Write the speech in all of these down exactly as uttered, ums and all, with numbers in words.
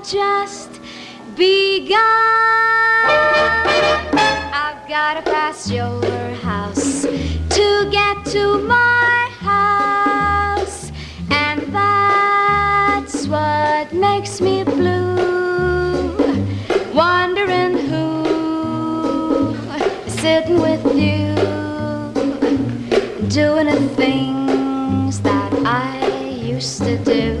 just begun. I've gotta pass your house to get to my house, and that's what makes me blue, wondering who is sitting with you, doing the things that I used to do.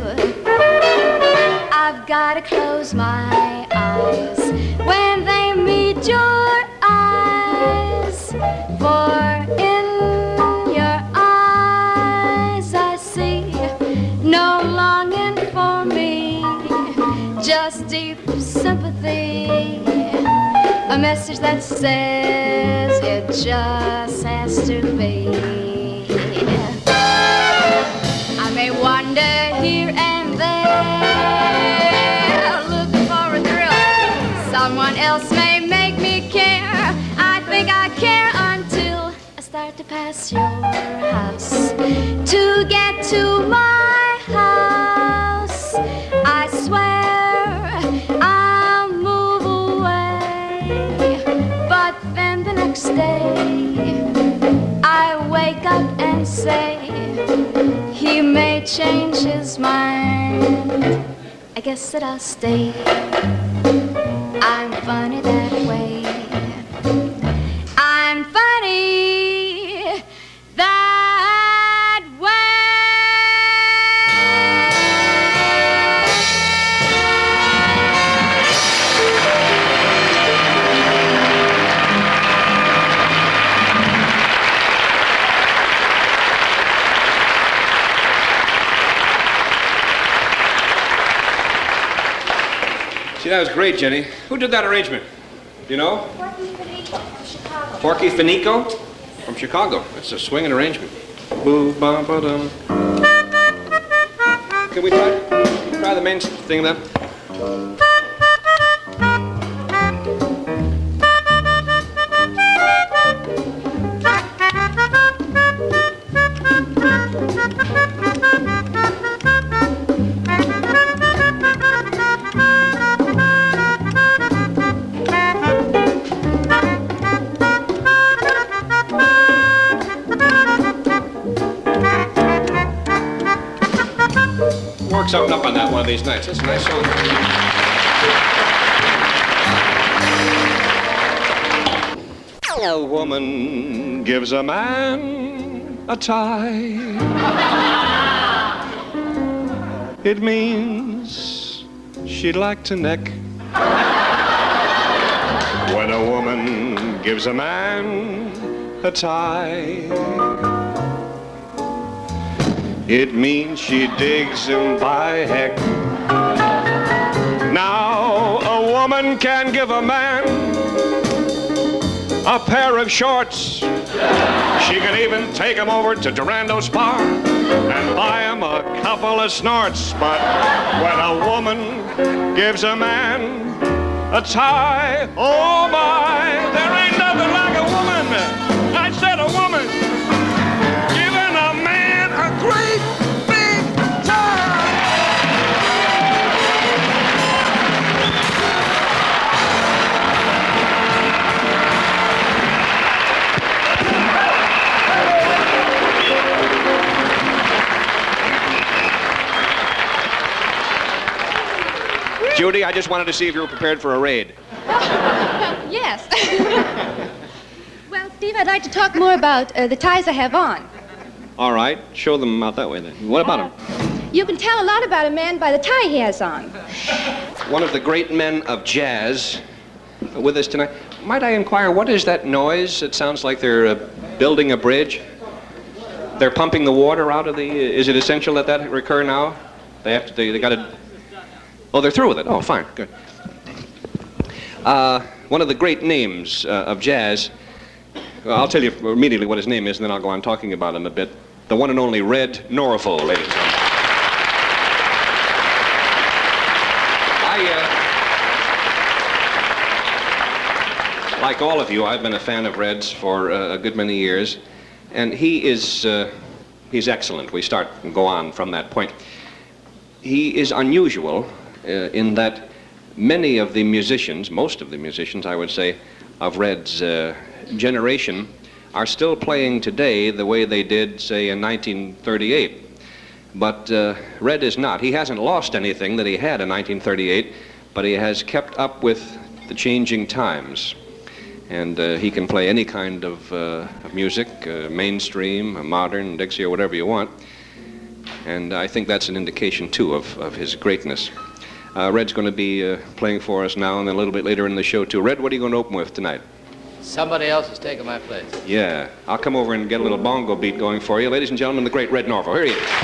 I've gotta close my eyes when they meet your eyes, for in your eyes I see no longing for me, just deep sympathy, a message that says it just has to be. I may wander here and there, looking for a thrill. Someone else may make me care. I think I care until I start to pass your house. To get to my house, I swear I'll move away. But then the next day, I wake up and say, he may change his mind. I guess that I'll stay. I'm funny that way. I'm funny that way. See, that was great, Jenny. Who did that arrangement? Do you know? Porky Finico from Chicago. Porky Finico from Chicago. That's a swinging arrangement. Boo, ba, ba, dum. Can we try, try the main thing of that? Work something up on that one of these nights. That's a nice song. A woman gives a man a tie. It means she'd like to neck. When a woman gives a man a tie, it means she digs him by heck. Now a woman can give a man a pair of shorts. She can even take him over to Durando's bar and buy him a couple of snorts. But when a woman gives a man a tie, oh my, there ain't nothing like a woman. I said a woman giving a man a great big tie. Judy, I just wanted to see if you were prepared for a raid. Yes. Well, Steve, I'd like to talk more about uh, the ties I have on. All right, show them out that way then. What about Uh, him? You can tell a lot about a man by the tie he has on. One of the great men of jazz with us tonight. Might I inquire, what is that noise? It sounds like they're uh, building a bridge. They're pumping the water out of the... Is it essential that that recur now? They have to... They, they got to... Oh, they're through with it. Oh, fine. Good. Uh, one of the great names uh, of jazz... Well, I'll tell you immediately what his name is, and then I'll go on talking about him a bit. The one and only Red Norfolk, ladies and gentlemen. I, uh, like all of you, I've been a fan of Red's for uh, a good many years, and he is, uh, he's excellent. We start and go on from that point. He is unusual uh, in that many of the musicians, most of the musicians, I would say, of Red's uh, generation are still playing today the way they did, say, in nineteen thirty-eight. But uh, Red is not. He hasn't lost anything that he had in nineteen thirty-eight, but he has kept up with the changing times. And uh, he can play any kind of, uh, of music, uh, mainstream, modern, Dixie, or whatever you want. And I think that's an indication, too, of, of his greatness. Uh, Red's going to be uh, playing for us now and then a little bit later in the show, too. Red, what are you going to open with tonight? Somebody else is taking my place. Yeah. I'll come over and get a little bongo beat going for you. Ladies and gentlemen, the great Red Norvo. Here he is.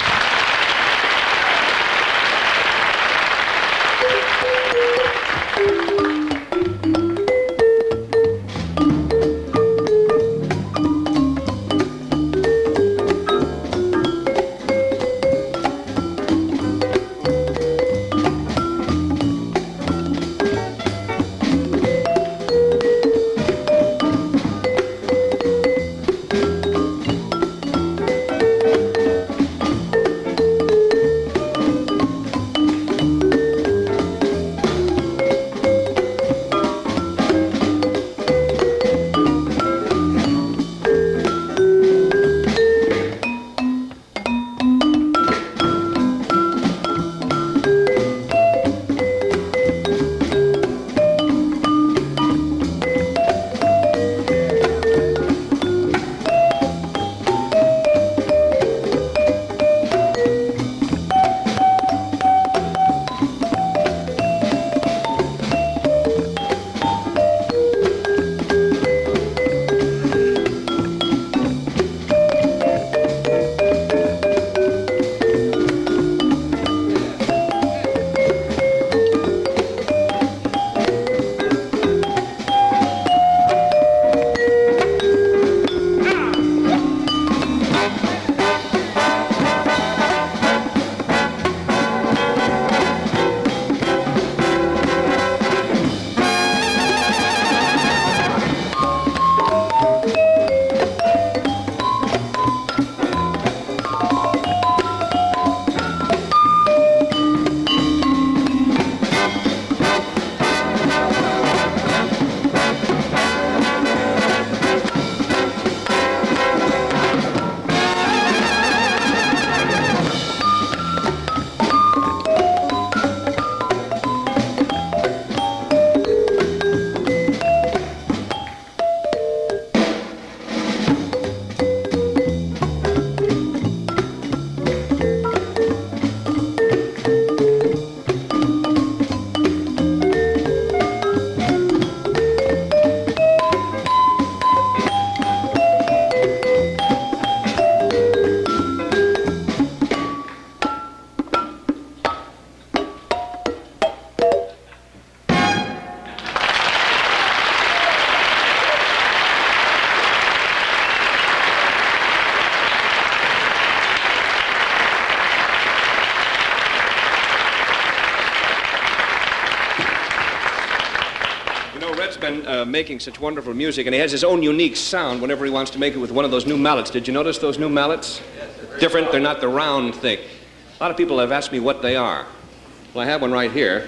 Been uh, making such wonderful music, and he has his own unique sound whenever he wants to make it with one of those new mallets. Did you notice those new mallets? Different, they're not the round thing. A lot of people have asked me what they are. Well, I have one right here.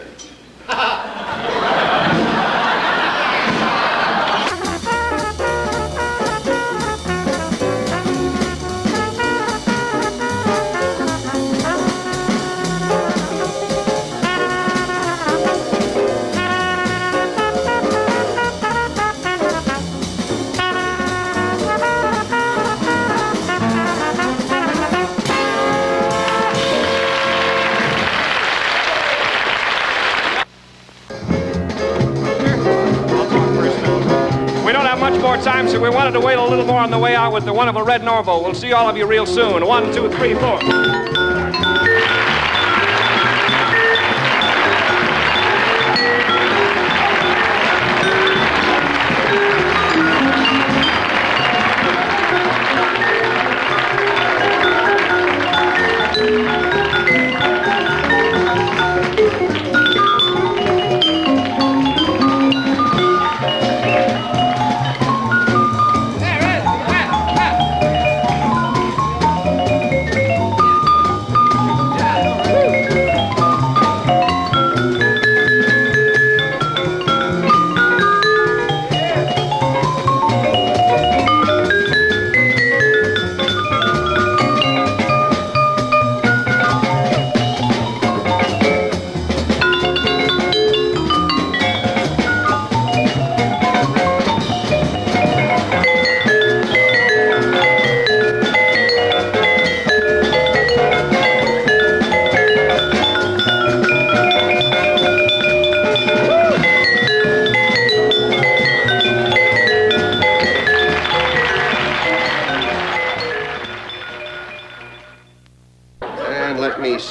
Time, so we wanted to wait a little more on the way out with the wonderful Red Norvo. We'll see all of you real soon. One, two, three, four.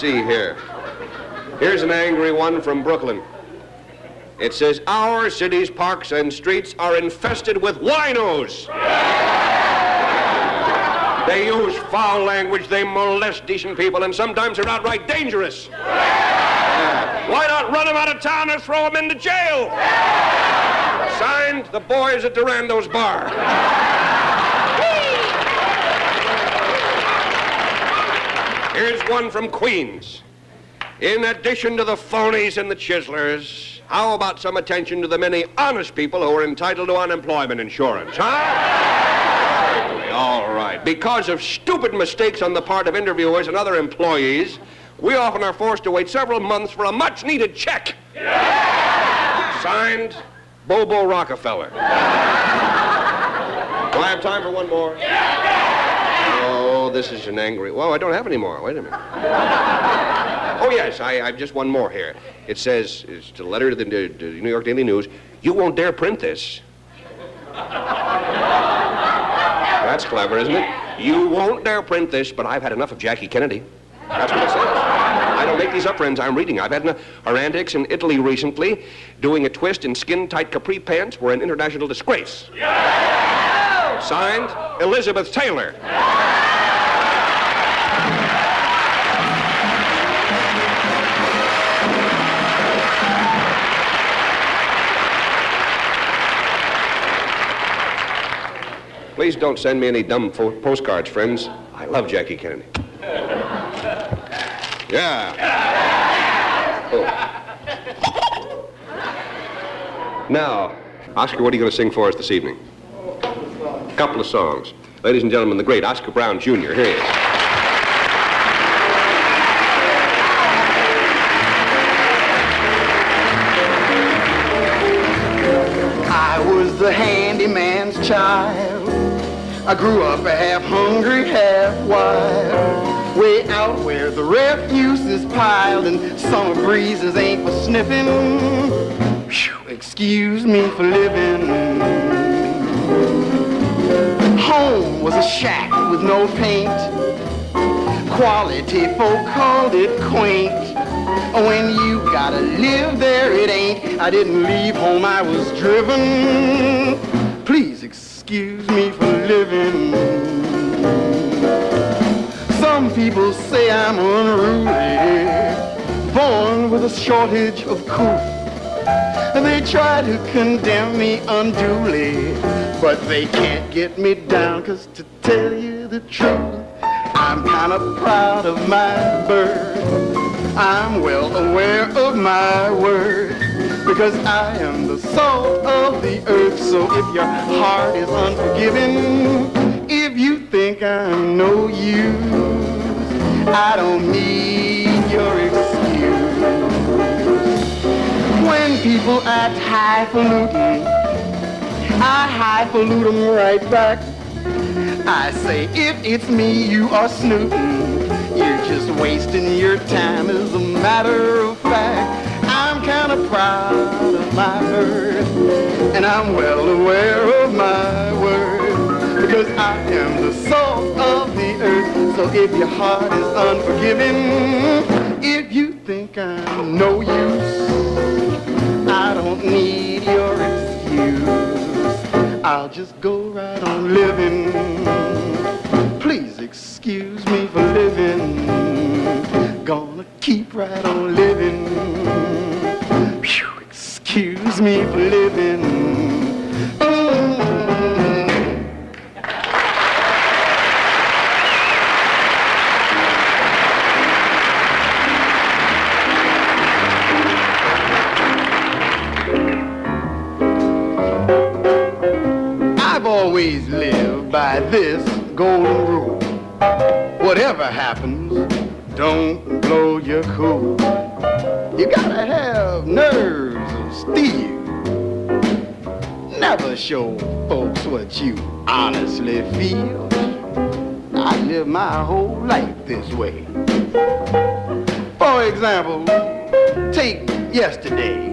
see here. Here's an angry one from Brooklyn. It says, our cities, parks, and streets are infested with winos. They use foul language, they molest decent people, and sometimes they're outright dangerous. Why not run them out of town or throw them into jail? Signed, the boys at Durando's Bar. Here's one from Queens. In addition to the phonies and the chiselers, how about some attention to the many honest people who are entitled to unemployment insurance, huh? All right. Because of stupid mistakes on the part of interviewers and other employees, we often are forced to wait several months for a much-needed check. Yeah! Signed, Bobo Rockefeller. Do I have time for one more? Yeah! Oh, this is an angry... Well, I don't have any more. Wait a minute. Oh, yes, I, I've just one more here. It says, it's a letter to the, to the New York Daily News, you won't dare print this. That's clever, isn't it? You won't dare print this, but I've had enough of Jackie Kennedy. That's what it says. I don't make these up, friends. I'm reading. I've had enough. Her antics in Italy recently, doing a twist in skin-tight capri pants, were an international disgrace. Yeah! Signed, Elizabeth Taylor. Please don't send me any dumb fo- postcards, friends. I love Jackie Kennedy. Yeah. Oh. Now, Oscar, what are you going to sing for us this evening? A couple of songs. Ladies and gentlemen, the great Oscar Brown Junior Here he is. I was the handyman's child. I grew up half hungry, half wild, way out where the refuse is piled and summer breezes ain't for sniffing. Whew, excuse me for living. Home was a shack with no paint. Quality folk called it quaint. When you gotta live there, it ain't. I didn't leave home, I was driven. Please excuse me for living. Some people say I'm unruly, born with a shortage of couth. They try to condemn me unduly, but they can't get me down, 'cause to tell you the truth, I'm kind of proud of my birth. I'm well aware of my worth, because I am the salt of the earth. So if your heart is unforgiving, if you think I'm no use, I don't need your excuse. When people act highfalutin, I highfalutin them right back. I say, if it's me you are snootin', you're just wasting your time. As a matter of fact, I'm kind of proud of my birth, and I'm well aware of my worth, because I am the salt of the earth. So if your heart is unforgiving, if you think I'm no use, I don't need your excuse. I'll just go right on living. Please excuse me for living. Gonna keep right on living. Whew, excuse me for living. Mm-hmm. I've always lived by this golden rule. Whatever happens, don't blow your cool. You gotta have nerves of steel. Never show folks what you honestly feel. I live my whole life this way. For example, take yesterday.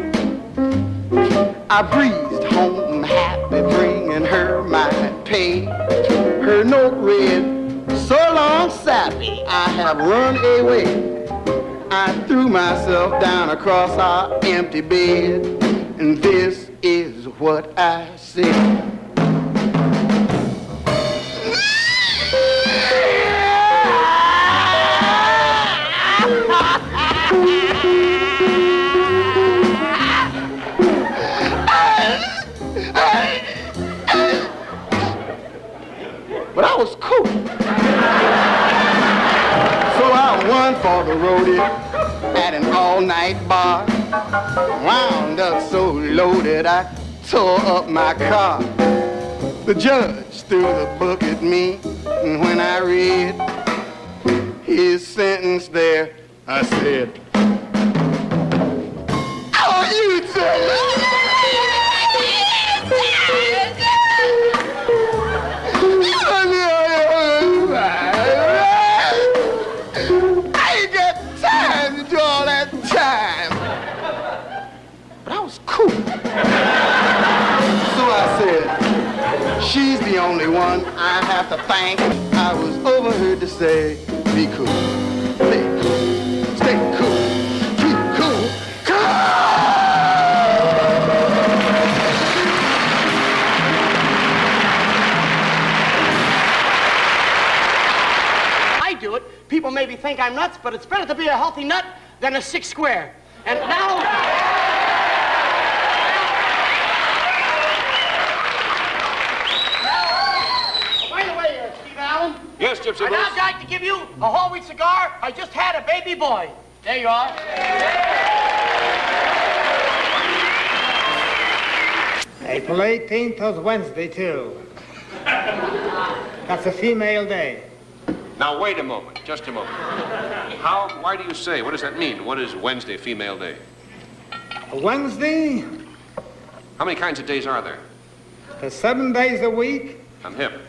I breezed home happy, bringing her my pay. Her note read, so long, sappy, I have run away. I threw myself down across our empty bed, and this is what I said. But I was cool. So I won for the roadie at an all-night bar. Wound up so loaded I tore up my car. The judge threw the book at me, and when I read his sentence there, I said, "Oh, you judge!" Cool. So I said, she's the only one I have to thank. I was overheard to say, be cool, stay cool, stay cool, keep cool, cool. I do it. People maybe think I'm nuts, but it's better to be a healthy nut than a sick square. And now... Yes, Gypsy I'd now like to give you a whole wheat cigar. I just had a baby boy. There you are. April eighteenth was Wednesday, too. That's a female day. Now, wait a moment, just a moment. How, why do you say, what does that mean? What is Wednesday, female day? Wednesday? How many kinds of days are there? There's seven days a week. I'm hip.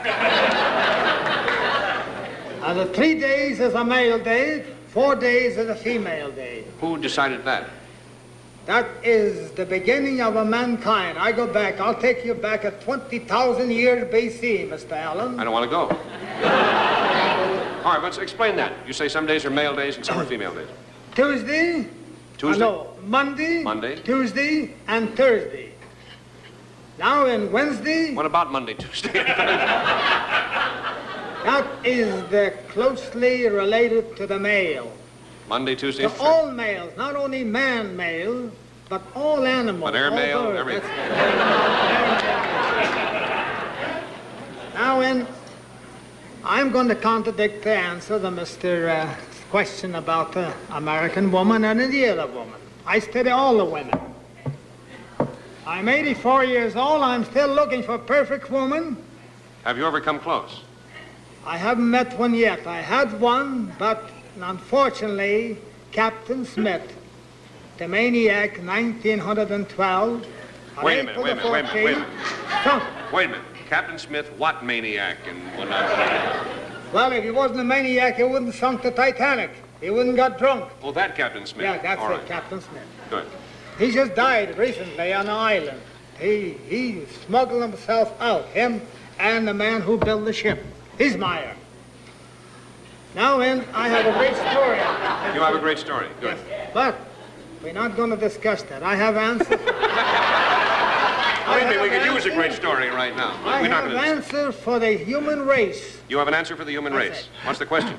And the three days is a male day, four days is a female day. Who decided that? That is the beginning of a mankind. I go back, I'll take you back at twenty thousand years B C, Mister Allen. I don't want to go. All right, let's explain that. You say some days are male days and some are female days. Tuesday? Tuesday? Uh, no, Monday, Monday, Tuesday, and Thursday. Now in Wednesday... What about Monday, Tuesday, and That is the closely related to the male. Monday, Tuesday, To all males, not only man male, but all animals. But air all male, birds. everything. Now, in, I'm going to contradict the answer to Mister Uh, question about the American woman and the other woman. I study all the women. I'm eighty-four years old. I'm still looking for a perfect woman. Have you ever come close? I haven't met one yet. I had one, but unfortunately, Captain Smith, the maniac, nineteen twelve. Wait a minute, wait a minute, wait a minute, wait a minute. So, Wait a minute. Captain Smith, what maniac and what not? well, if he wasn't a maniac, he wouldn't have sunk the Titanic. He wouldn't got drunk. Oh, that Captain Smith. Yeah, that's All it, right. Captain Smith. Good. He just died recently on an island. He he smuggled himself out, him and the man who built the ship, Ismaiah. Now, then, I have a great story. You have a great story. Good. Yes, but we're not going to discuss that. I have answers. Believe me, we could use a great story right now. I We're not have going to. answer for the human race. You have an answer for the human That's race. it. What's the question?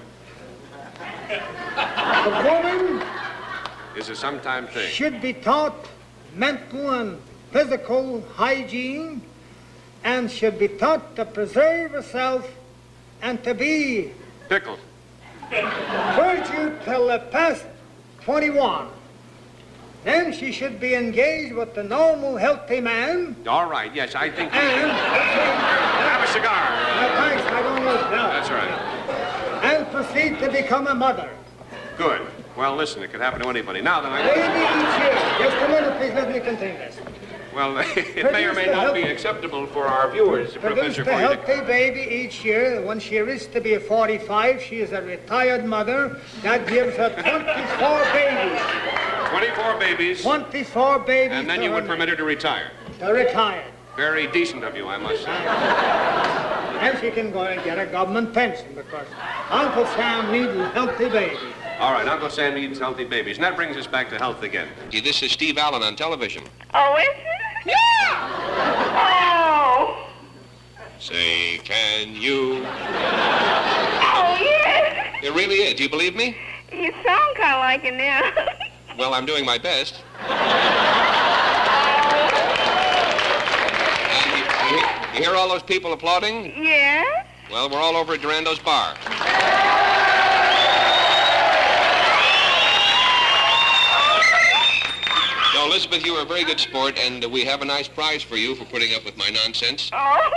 The woman Is a sometime thing. should be taught mental and physical hygiene and should be taught to preserve herself and to be Pickled. virtue till the past twenty-one. Then she should be engaged with the normal, healthy man. All right, yes, I think. And, Have a cigar. uh, thanks, I don't know now. That's right. And proceed to become a mother. Good. Well, listen, it could happen to anybody. Now then, Baby I. each year. Just a minute, please, let me continue this. Well, it may or may not be acceptable for our viewers, Produce Professor, a for you to. healthy baby each year. When she reaches to be forty-five, she is a retired mother. That gives her twenty-four babies. twenty-four babies, twenty-four babies. and then to you would her permit her to retire. name. To retire. Very decent of you, I must say. And she can go and get a government pension because Uncle Sam needs a healthy baby. All right, Uncle Sam needs healthy babies. And that brings us back to health again. This is Steve Allen on television. Oh, is it? Yeah! Oh! Say, can you? Oh, yes! It really is. Do you believe me? You sound kind of like it now. Well, I'm doing my best. And you, you, you hear all those people applauding? Yes? Well, we're all over at Durando's bar. So, Elizabeth, you were a very good sport, and uh, we have a nice prize for you for putting up with my nonsense. Oh.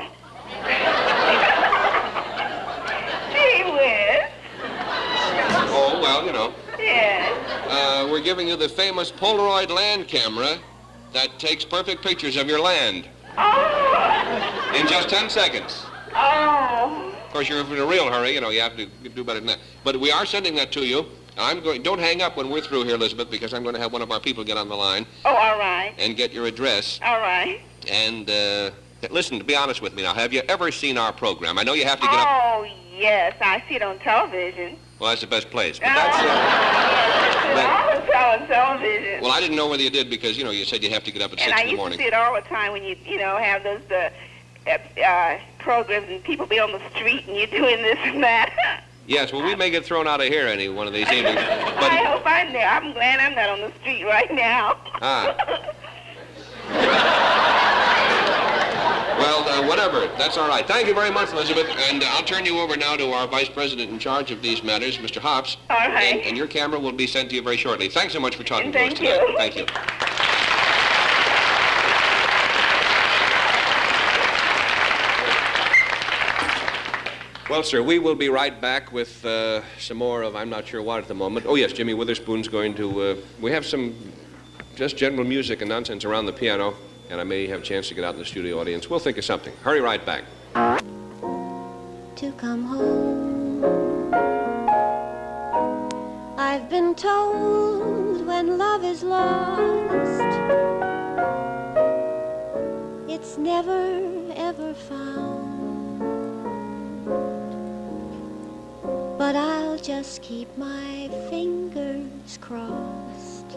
Gee whiz. Oh, well, you know. Yes. Uh, we're giving you the famous Polaroid land camera that takes perfect pictures of your land. Oh. In just ten seconds. Oh. Of course, you're in a real hurry, you know, you have to do better than that. But we are sending that to you. I'm going, don't hang up when we're through here, Elizabeth, because I'm going to have one of our people get on the line. Oh, all right. And get your address. All right. And, uh, listen, to be honest with me now, have you ever seen our program? I know you have to get up. Oh, yes, I see it on television. Well, that's the best place. But Oh, that's, uh, yes, I always saw it on television. well, I didn't know whether you did because, you know, you said you have to get up at And six I in the used morning. to see it all the time when you, you know, have those uh, uh, uh, programs and people be on the street and you're doing this and that. Yes, well, we may get thrown out of here any one of these evenings. But, I hope I'm there. I'm glad I'm not on the street right now. ah. Well, uh, whatever. That's all right. Thank you very much, Elizabeth. And uh, I'll turn you over now to our vice president in charge of these matters, Mister Hops. All right. And, and your camera will be sent to you very shortly. Thanks so much for talking to us Thank tonight. you. Thank you. Well, sir, we will be right back with uh, some more of I'm not sure what at the moment. Oh, yes, Jimmy Witherspoon's going to... Uh, we have some just general music and nonsense around the piano, and I may have a chance to get out in the studio audience. We'll think of something. Hurry right back. To come home, I've been told when love is lost, it's never, ever found. But I'll just keep my fingers crossed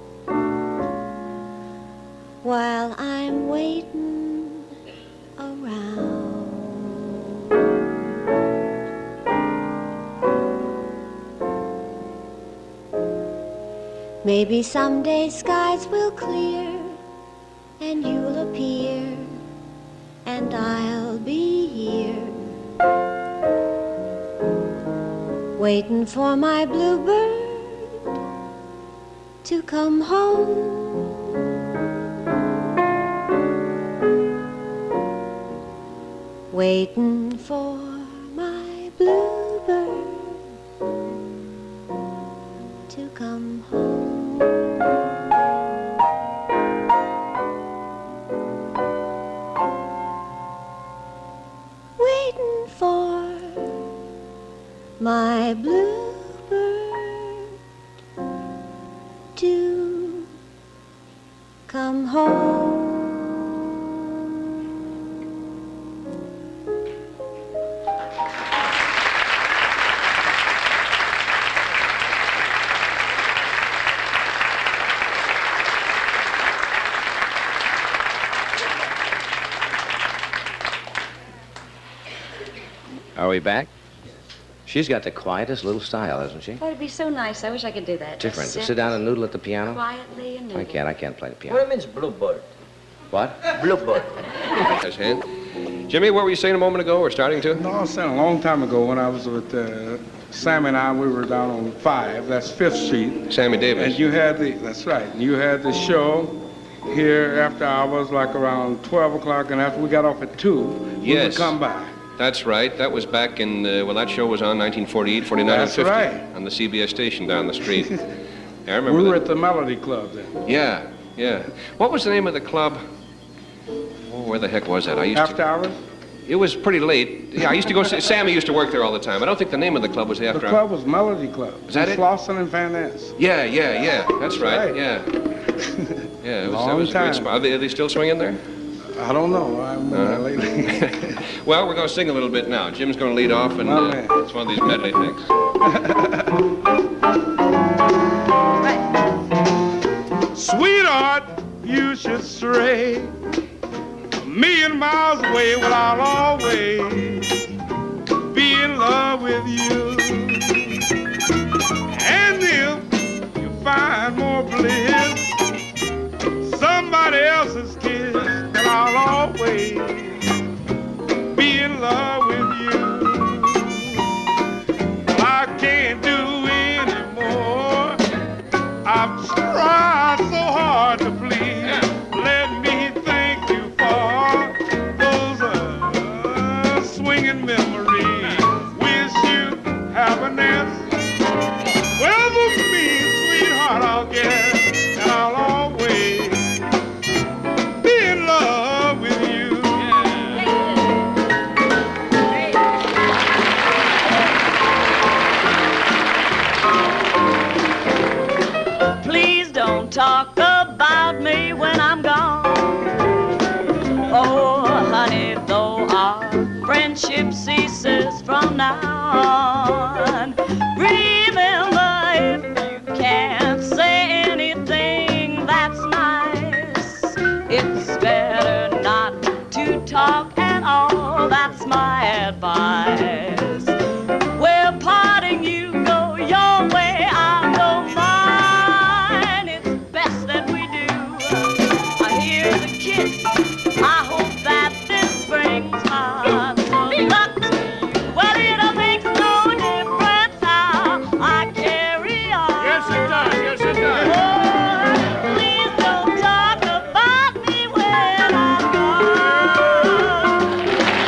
while I'm waiting around. Maybe someday skies will clear and you'll appear and I'll be here waiting for my bluebird to come home. Waiting for my bluebird to come home. Waiting for my bluebird to come home. Are we back? She's got the quietest little style, hasn't she? Oh, it'd be so nice. I wish I could do that. Different. Just To sit down and noodle at the piano? quietly and I can't. I can't play the piano. What means bluebird? What? Bluebird. His hand. Jimmy, what were you saying a moment ago, or starting to? No, I was saying a long time ago when I was with uh, Sammy and I, we were down on five, that's Fifth Street. Sammy Davis. And you had the, that's right, you had the show here after hours, like around twelve o'clock, and after we got off at two, we Yes. would come by. That's right. That was back in, uh, well, that show was on nineteen forty-eight, forty-nine, That's and fifty. right. On the C B S station down the street. I remember We were that. at the Melody Club then. Yeah, yeah. What was the name of the club? Oh, where the heck was that? I used After to... hours? It was pretty late. Yeah, I used to go... See, Sammy used to work there all the time. I don't think the name of the club was the The After club was Melody Club. Is that in it? Slauson and Van Ness. Yeah, yeah, yeah. That's, That's right. right. Yeah. Yeah, it was, that Long was a great time. spot. Are they, are they still swinging there? I don't know. I haven't been there lately. Well, we're going to sing a little bit now. Jim's going to lead off, and Oh, uh, man. it's one of these medley things. Sweetheart, you should stray a million miles away when I'll always be in love with you. And if you find more bliss, somebody else's kiss, then I'll always be in love with you. I can't do anymore. I've tried so hard to please. Let me thank you for those uh, swinging memories. Wish you happiness. Well, for me, sweetheart, I'll get, and I'll always be in love with you. Please don't talk about me when I'm gone. Oh, honey, though our friendship ceases from now on, remember, if you can't say anything that's nice, it's better not to talk at all. That's my advice. We're parting, you go your way, I'll go mine. It's best that we do. I hear the kiss. I hope that this brings hearts of luck. Well, it makes no difference how I carry on. Yes, it does. Yes, it does. Oh, please don't talk about me when I'm gone.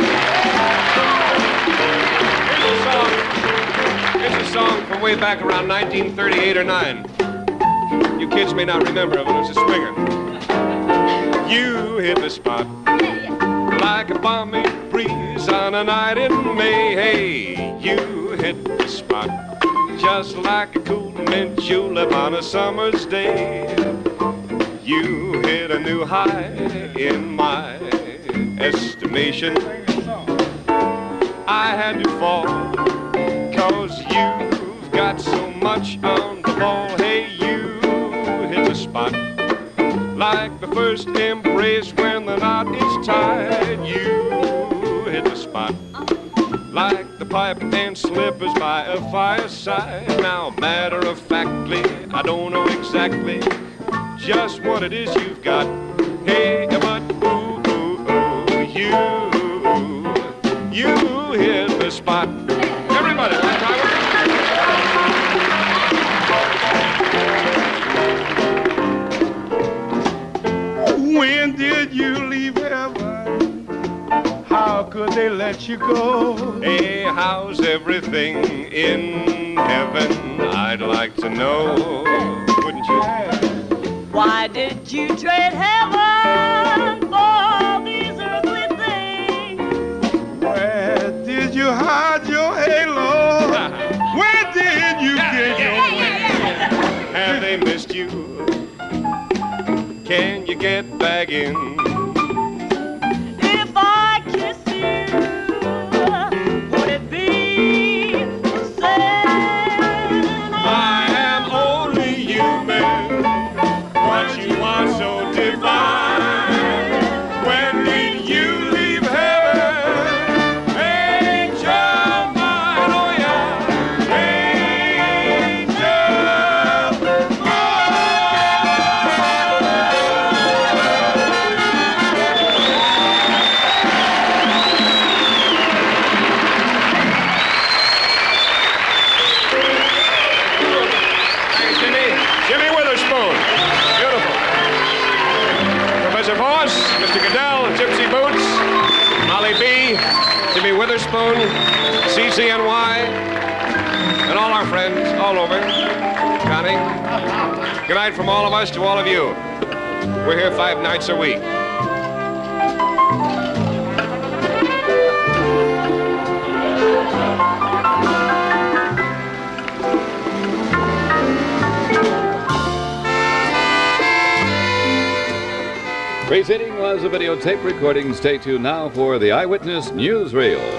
Here's a song from way back around nineteen thirty-eight or nine. You kids may not remember it, but it was a swinger. You hit the spot like a balmy breeze on a night in May. Hey, you hit the spot just like a cool mint julep on a summer's day. You hit a new high in my estimation. I had to fall, cause you've got so much on the ball. Hey, you hit the spot like the first embrace when the knot is tied. You hit the spot like the pipe and slippers by a fireside. Now, matter of factly, I don't know exactly just what it is you've got. Hey, but ooh, ooh, ooh, you, you hit the spot. Everybody, one time. When did you leave heaven? How could they let you go? Hey, how's everything in heaven? I'd like to know, wouldn't you? Why did you trade heaven for these earthly things? Where did you hide your halo? Where did you get your wings? Have they missed you? Can you get back in? If I kiss you, would it be the same? I am only human, but you are so divine. When did you leave heaven? Angel mine, oh yeah, angel. Thanks, Jimmy. Jimmy Witherspoon. Beautiful. Professor Voss, Mister Goodell, Gypsy Boots, Molly B, Jimmy Witherspoon, C C N Y, and all our friends all over. Connie. Good night from all of us to all of you. We're here five nights a week. Preceding was a videotape recording. Stay tuned now for the Eyewitness Newsreel.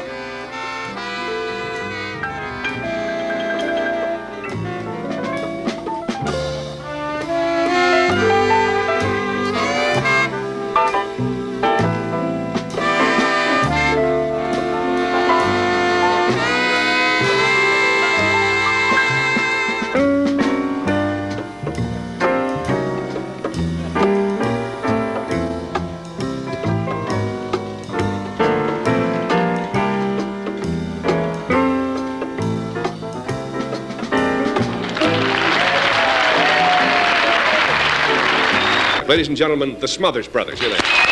Ladies and gentlemen, the Smothers Brothers. Here they are.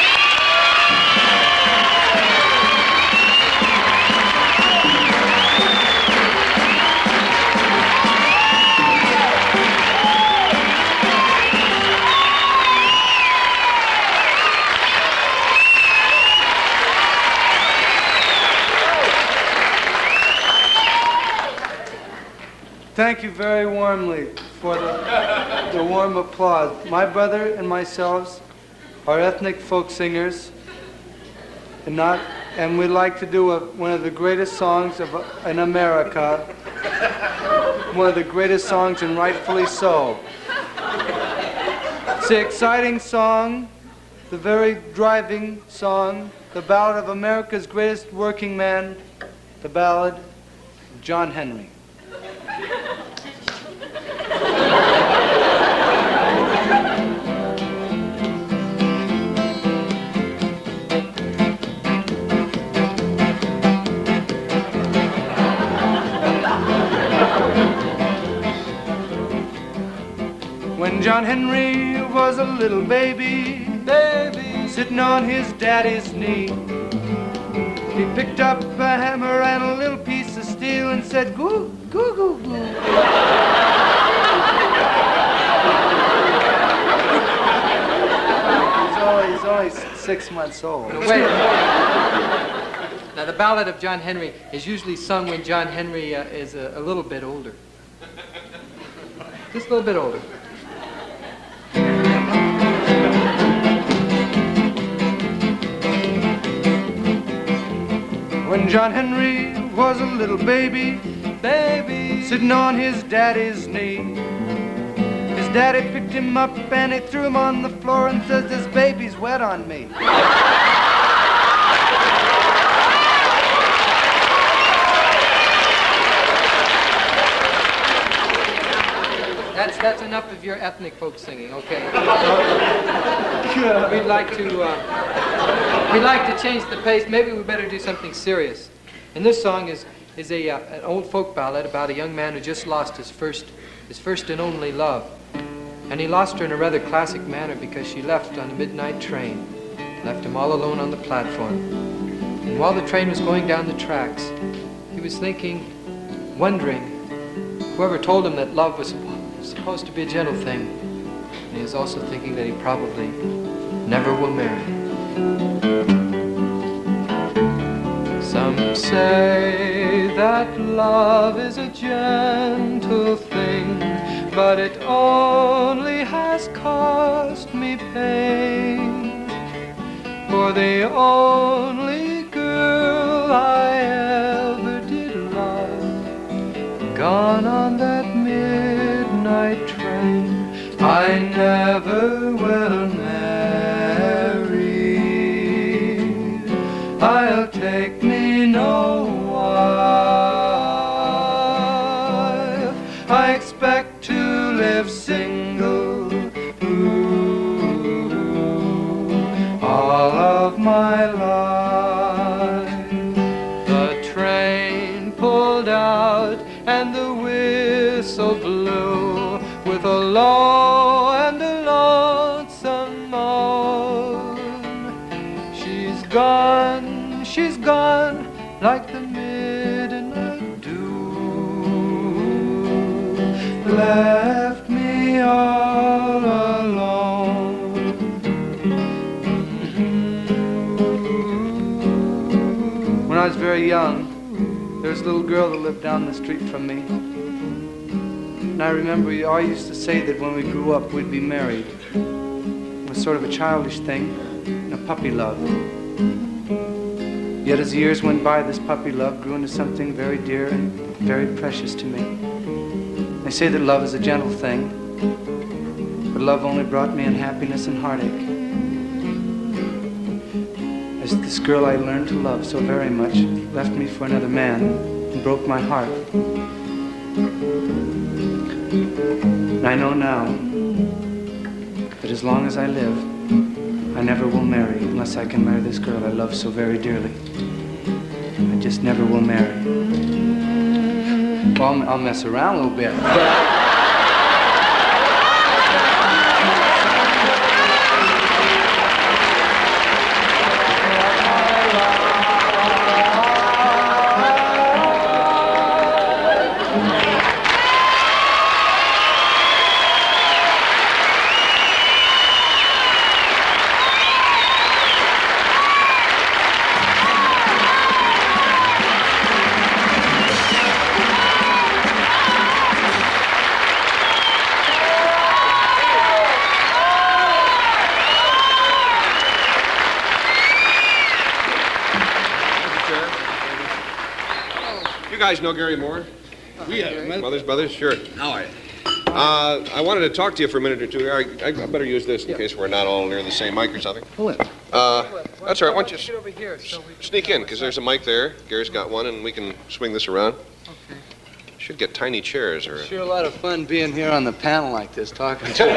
Thank you very warmly for the, the warm applause. My brother and myself are ethnic folk singers, and not, and we'd like to do a, one of the greatest songs of, in America, one of the greatest songs, and rightfully so. It's the exciting song, the very driving song, the ballad of America's greatest working man, the ballad of John Henry. When John Henry was a little baby, baby, sitting on his daddy's knee, he picked up a hammer and a little piece of steel and said, goo, goo, goo, goo. he's, only, he's only six months old. No, wait. Now, the ballad of John Henry is usually sung when John Henry uh, is a, a little bit older. Just a little bit older. When John Henry was a little baby, baby, sitting on his daddy's knee, his daddy picked him up and he threw him on the floor and says, this baby's wet on me. That's that's enough of your ethnic folk singing, okay? We'd like to uh, we'd like to change the pace. Maybe we better do something serious. And this song is is a uh, an old folk ballad about a young man who just lost his first his first and only love, and he lost her in a rather classic manner because she left on a midnight train, left him all alone on the platform. And while the train was going down the tracks, he was thinking, wondering, whoever told him that love was supposed to be a gentle thing, and he was also thinking that he probably never will marry. Some say that love is a gentle thing, but it only has cost me pain, for the only girl I ever did love, gone on that midnight train. I never will marry, I'll take me no wife, I expect to live single, ooh, all of my life. The train pulled out and the whistle blew with a low and a lonesome moan. She's gone, she's gone like the midnight dew, left me all alone. When I was very young, there was a little girl that lived down the street from me. And I remember we all used to say that when we grew up, we'd be married. It was sort of a childish thing, a puppy love. Yet as years went by, this puppy love grew into something very dear and very precious to me. They say that love is a gentle thing, but love only brought me unhappiness and heartache. As this girl I learned to love so very much left me for another man and broke my heart. And I know now that as long as I live, I never will marry unless I can marry this girl I love so very dearly. I just never will marry. Well, I'll, I'll mess around a little bit. But guys know Gary Moore? We have. Mother's Brothers? Sure. How are you? Uh, I wanted to talk to you for a minute or two. I, I better use this in yeah. case we're not all near the same mic or something. Pull in. Uh, that's all right. Why don't you get over here so we sneak in, because there's a mic there. Gary's got one, and we can swing this around. Okay. Should get tiny chairs. Or... Sure a lot of fun being here on the panel like this, talking to you.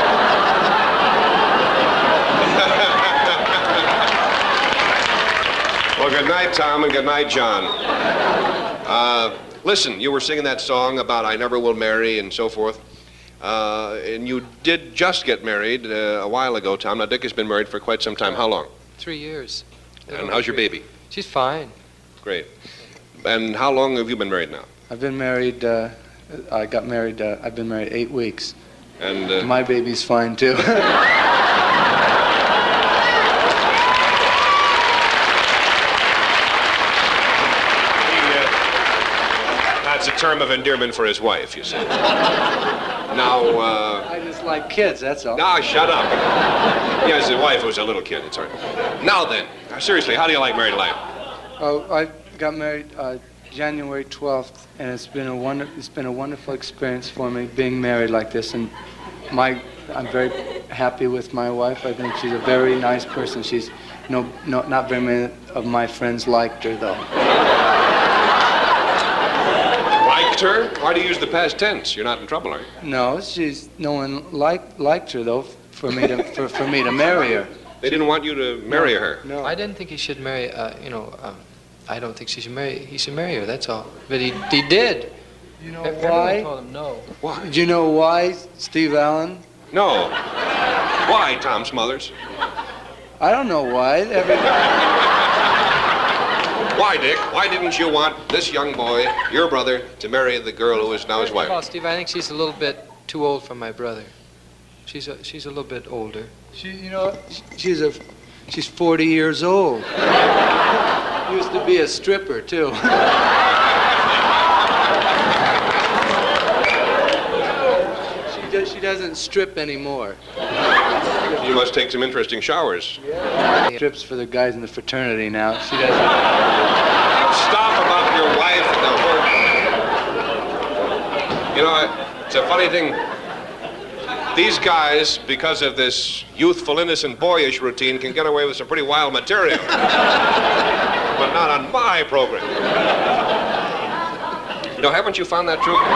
Well, good night, Tom, and good night, John. Uh, listen, you were singing that song about I never will marry and so forth. Uh, and you did just get married uh, a while ago, Tom. Now, Dick has been married for quite some time. How long? Three years. And how's your baby? She's fine. Great. And how long have you been married now? I've been married, uh, I got married, uh, I've been married eight weeks. And uh, my baby's fine, too. That's a term of endearment for his wife, you see. Now, uh... I just like kids, that's all. No, shut up. He has a wife who's a little kid, it's all right. Now then, seriously, how do you like married life? Oh, I got married uh, January twelfth, and it's been a wonder, it's been a wonderful experience for me being married like this, and my, I'm very happy with my wife. I think she's a very nice person. She's, no, no, not very many of my friends liked her, though. Her? Why do you use the past tense? You're not in trouble, are you? No, she's no one liked liked her though. For me to for, for me to marry her. They didn't want you to marry no, her. No, I didn't think he should marry. Uh, you know, um, I don't think she should marry. He should marry her. That's all. But he he did. You know Everyone why? told him no. Why? Do you know why, Steve Allen? No. Why, Tom Smothers? I don't know why. Every... Why, Dick? Why didn't you want this young boy, your brother, to marry the girl who is now his wife? Well, Steve, I think she's a little bit too old for my brother. She's a, she's a little bit older. She, you know, she's a, she's forty years old. Used to be a stripper too. she does, she doesn't strip anymore. You must take some interesting showers. Yeah. She strips for the guys in the fraternity now. She doesn't. Stop about your wife and the work. You know, it's a funny thing. These guys, because of this youthful, innocent, boyish routine, can get away with some pretty wild material. But not on my program. You know, haven't you found that true?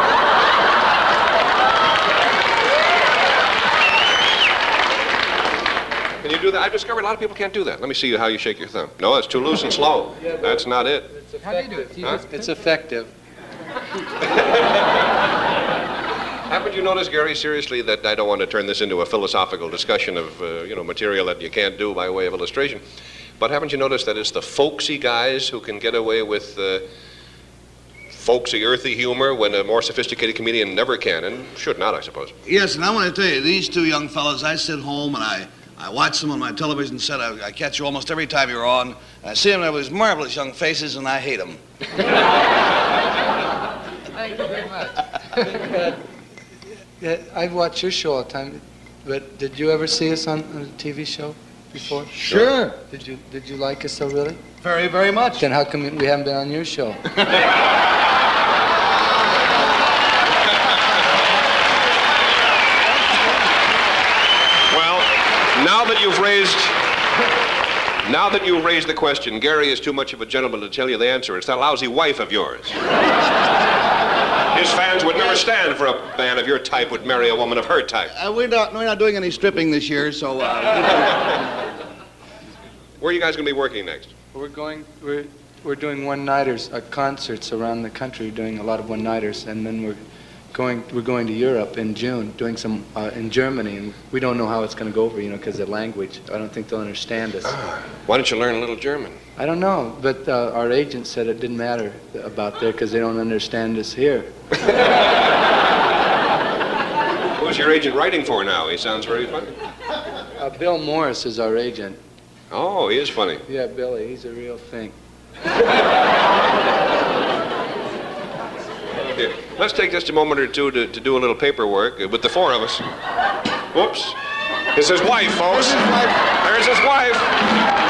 Can you do that? I've discovered a lot of people can't do that. Let me see how you shake your thumb. No, it's too loose and slow. That's not it. How do you do it? Huh? It's effective. Haven't you noticed, Gary, seriously, that I don't want to turn this into a philosophical discussion of, uh, you know, material that you can't do by way of illustration, but haven't you noticed that it's the folksy guys who can get away with uh, folksy, earthy humor when a more sophisticated comedian never can, and should not, I suppose? Yes, and I want to tell you, these two young fellas, I sit home and I... I watch them on my television set. I, I catch you almost every time you're on. I see them with these marvelous young faces, and I hate them. Thank you very much. Yeah, I watch your show all the time, but did you ever see us on, on a T V show before? Sure. Did you Did you like us so really? Very, very much. Then how come we haven't been on your show? Now that you've raised, now that you've raised the question, Gary is too much of a gentleman to tell you the answer. It's that lousy wife of yours. His fans would never stand for a man of your type would marry a woman of her type. Uh, we're not, we're not doing any stripping this year, so. Uh, Where are you guys going to be working next? We're going. We're we're doing one-nighters, uh, concerts around the country, doing a lot of one-nighters, and then we're. Going, we're going to Europe in June, doing some uh, in Germany, and we don't know how it's going to go over, you know, because of the language. I don't think they'll understand us. Why don't you learn a little German? I don't know, but uh, our agent said it didn't matter about there because they don't understand us here. Who's your agent writing for now? He sounds very funny. Uh, Bill Morris is our agent. Oh, he is funny. Yeah, Billy, he's a real thing. Here, let's take just a moment or two to, to do a little paperwork uh, with the four of us. Whoops. This is his wife, folks. There's his wife.